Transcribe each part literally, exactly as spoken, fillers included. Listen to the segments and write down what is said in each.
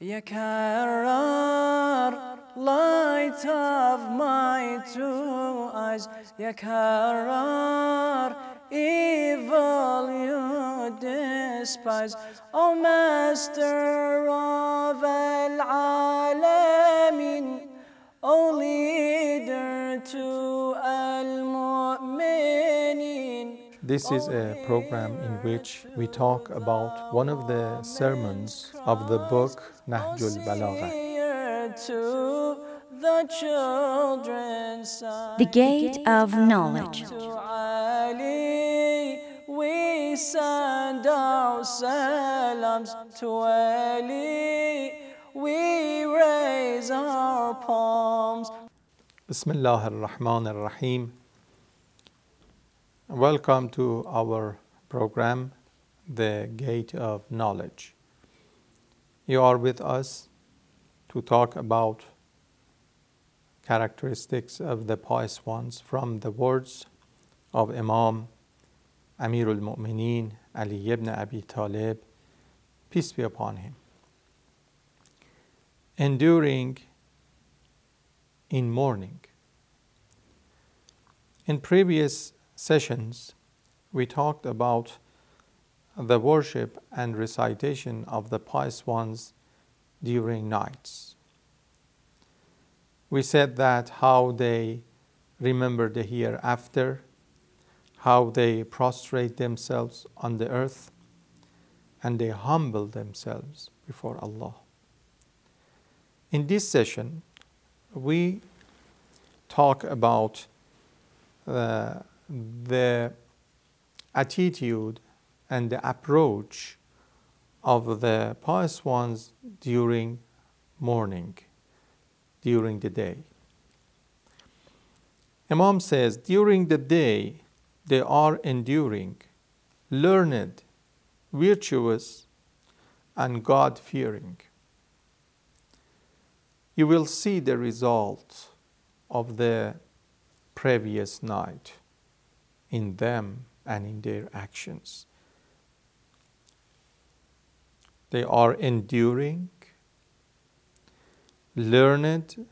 يكرر light of my two eyes يكرر evil you despise O Master of العالمين O leader to al-mu'minin. This is a program in which we talk about one of the sermons of the book Nahjul Balagha. The Gate of Knowledge. We send our salams to Ali. We raise our palms. Bismillah ar-Rahman ar-Rahim. Welcome to our program, The Gate of Knowledge. You are with us to talk about characteristics of the pious ones from the words of Imam Amirul Mu'mineen Ali ibn Abi Talib, peace be upon him. Enduring in mourning. In previous sessions, we talked about the worship and recitation of the pious ones during nights. We said that how they remember the hereafter, how they prostrate themselves on the earth, and they humble themselves before Allah. In this session, we talk about uh, the attitude and the approach of the pious ones during morning, during the day. Imam says, during the day they are enduring, learned, virtuous, and God-fearing. You will see the result of the previous night in them and in their actions. They are enduring, learned,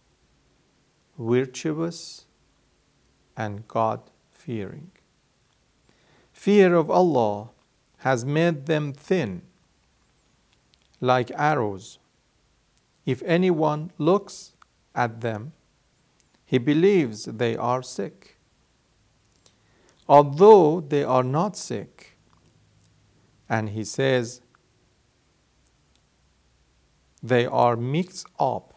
virtuous, and God-fearing. Fear of Allah has made them thin, like arrows. If anyone looks at them, he believes they are sick. Although they are not sick, and he says they are mixed up,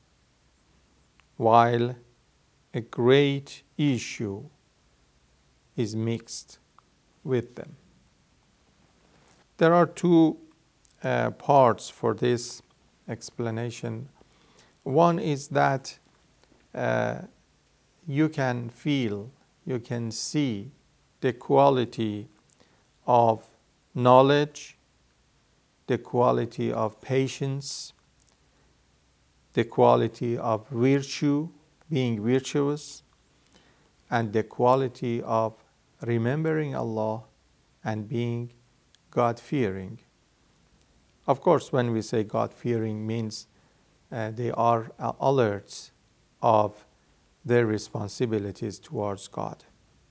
while a great issue is mixed with them. There are two uh, parts for this explanation. One is that uh, you can feel, you can see the quality of knowledge, the quality of patience, the quality of virtue, being virtuous, and the quality of remembering Allah and being God-fearing. Of course, when we say God-fearing means uh, they are uh, alert of their responsibilities towards God.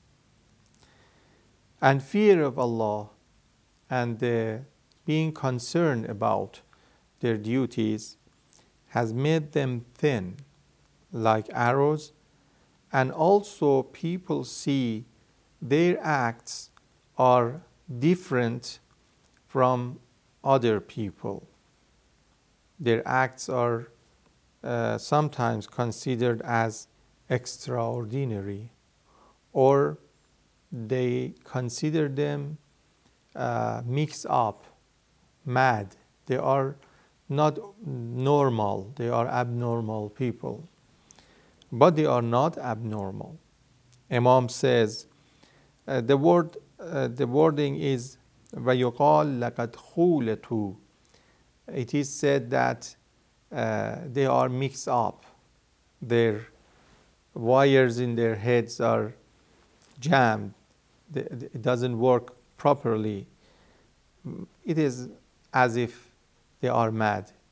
And fear of Allah and uh, being concerned about their duties has made them thin, like arrows, and also people see their acts are different from other people. Their acts are uh, sometimes considered as extraordinary, or they consider them uh, mixed up, mad. They are not normal, they are abnormal people. But they are not abnormal. Imam says, uh, the word, uh, the wording is وَيُقَالْ لَقَدْ خُولَتُ. It is said that uh, they are mixed up. Their wires in their heads are jammed. It doesn't work properly. It is as if they are mad.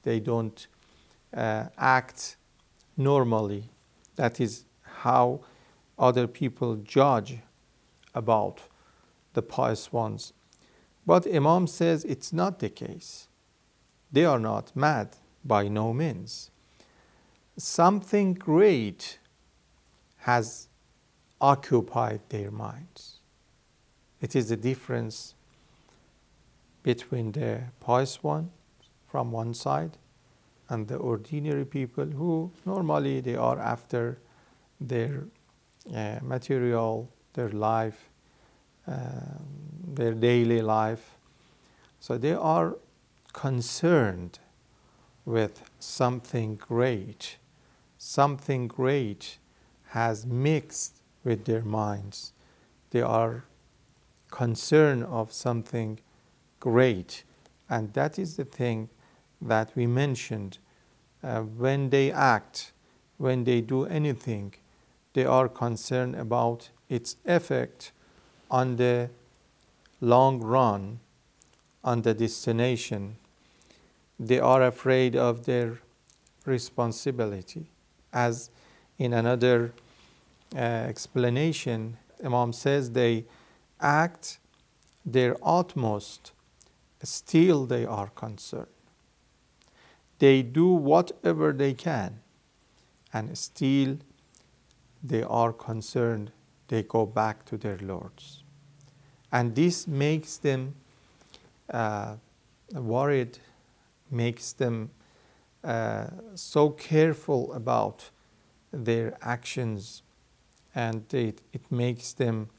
They don't uh, act normally. That is how other people judge about the pious ones. But Imam says it's not the case. They are not mad, by no means. Something great has occupied their minds. It is the difference between the pious one from one side and the ordinary people who normally they are after their uh, material, their life, uh, their daily life. So they are concerned with something great. Something great has mixed with their minds. They are concerned of something great. And that is the thing that we mentioned. Uh, when they act, when they do anything, they are concerned about its effect on the long run, on the destination. They are afraid of their responsibility. As in another uh, explanation, Imam says they act their utmost, still they are concerned. They do whatever they can, and still they are concerned. They go back to their lords. And this makes them uh, worried, makes them uh, so careful about their actions, and it, it makes them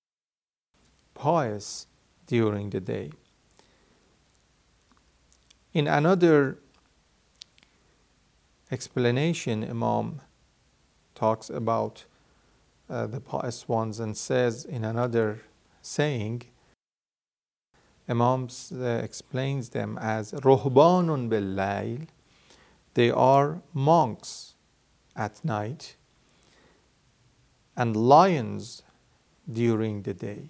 pious during the day. In another explanation, Imam talks about uh, the pious ones and says in another saying, Imam uh, explains them as ruhbanun bil layl. They are monks at night and lions during the day.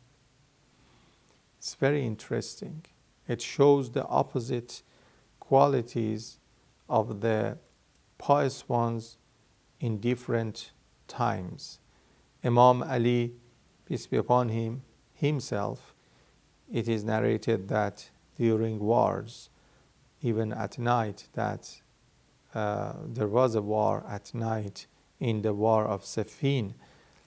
It's very interesting. It shows the opposite qualities of the pious ones in different times. Imam Ali, peace be upon him, himself, it is narrated that during wars, even at night, that uh, there was a war at night in the war of Siffin.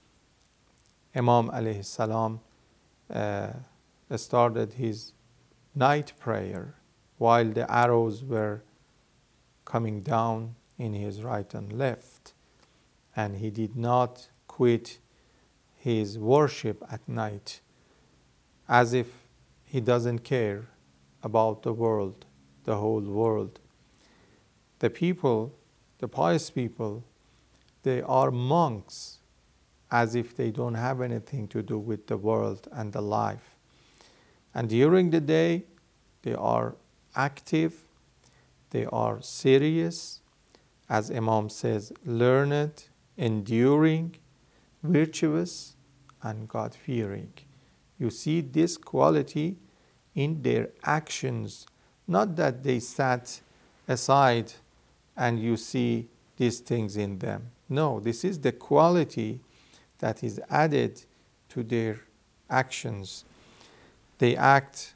Imam alayhi salam uh, started his night prayer while the arrows were coming down in his right and left, and he did not quit his worship at night, as if he doesn't care about the world, the whole world. The people, the pious people, they are monks, as if they don't have anything to do with the world and the life. And during the day, they are active, they are serious, as Imam says, learned, enduring, virtuous, and God-fearing. You see this quality in their actions, not that they sat aside and you see these things in them. No, this is the quality that is added to their actions. They act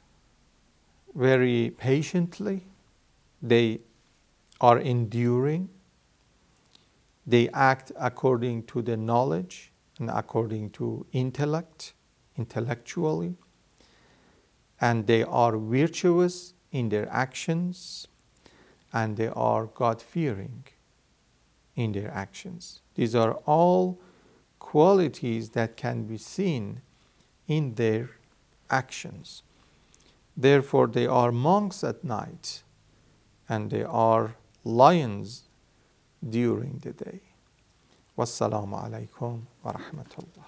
very patiently. They are enduring. They act according to the knowledge and according to intellect, intellectually. And they are virtuous in their actions, and they are God-fearing in their actions. These are all qualities that can be seen in their actions. Therefore, they are monks at night, and they are lions during the day. Wassalamu alaikum wa rahmatullah.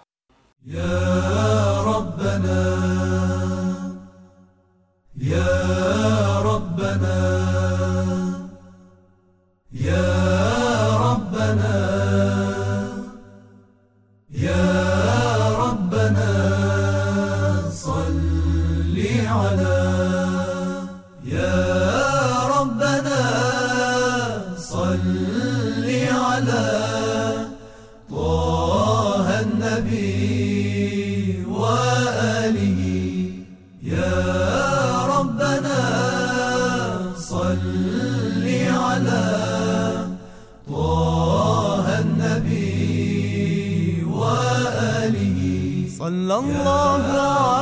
Ya Rabbana, Ya Rabbana, Ya Rabbana, Ya Rabbana, salli ala, Ya Rabbana. صلى الله